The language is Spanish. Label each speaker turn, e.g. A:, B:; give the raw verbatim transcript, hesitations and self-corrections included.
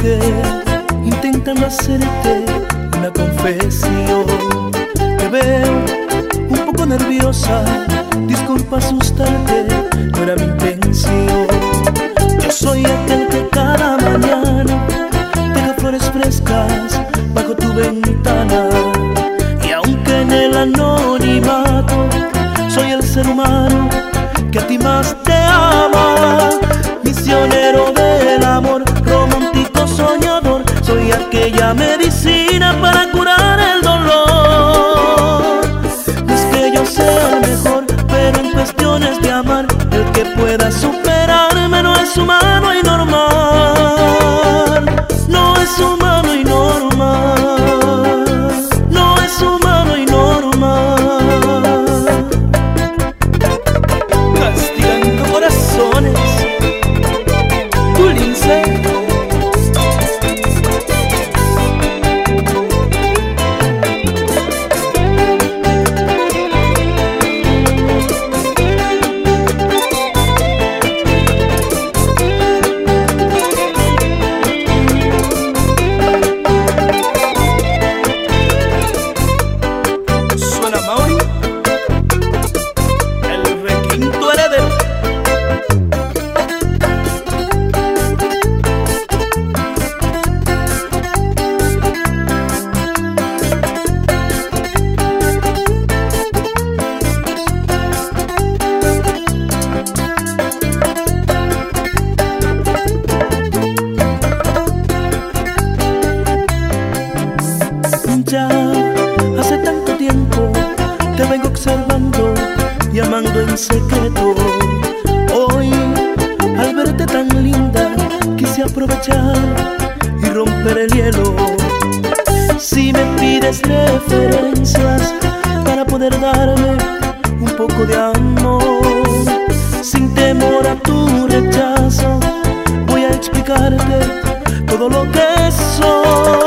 A: busqué, intentando hacerte una confesión. Te veo un poco nerviosa, disculpa asustarte, no era mi intención. Yo soy aquel que cada mañana deja flores frescas bajo tu ventana. Y aunque en el anonimato soy el ser humano que a ti más te ama, misionero del amor, romántico soñador, soy aquella medicina para curar el dolor. No es que yo sea el mejor, pero en cuestiones de amar, el que pueda superarme no es humano y normal. No es humano y normal. No es humano y normal. Castigando corazones, tu lince. Suena Mauri, el requinto heredero. Ya hace tanto tiempo te vengo observando y amando en secreto. Hoy, al verte tan linda, quise aprovechar y romper el hielo. Si me pides referencias para poder darme un poco de amor, sin temor a tu rechazo, voy a explicarte todo lo que soy.